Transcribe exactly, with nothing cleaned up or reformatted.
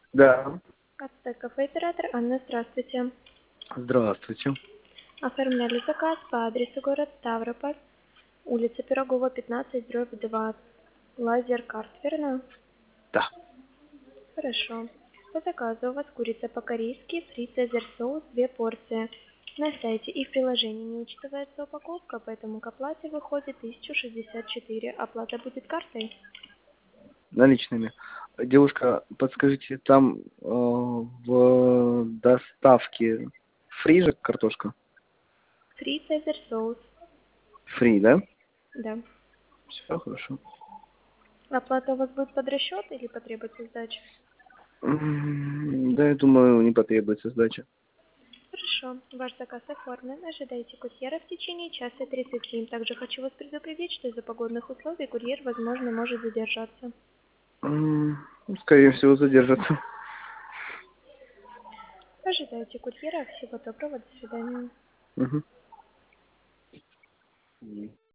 Да. Ацтек кафе оператор Анна, здравствуйте. Здравствуйте. Оформляли заказ по адресу город Ставрополь, улица Пирогова, пятнадцать, дробь два. Лазер-карт, верно? Да. Хорошо. По заказу у вас курица по-корейски, фри цезарь соус, две порции. На сайте и в приложении не учитывается упаковка, поэтому к оплате выходит тысяча шестьдесят четыре. Оплата будет картой? Наличными. Девушка, подскажите, там э, в доставке фри же картошка? Фри цезарь соус. Фри, да? Да. Все хорошо. Оплата у вас будет под расчет или потребуется сдача? М, Да, я думаю, не потребуется сдача. Хорошо. Ваш заказ оформлен. Ожидайте курьера в течение часа тридцати. Также хочу вас предупредить, что из-за погодных условий курьер, возможно, может задержаться. М, Скорее всего, задержится. Ожидайте курьера. Всего доброго. До свидания. Мгм.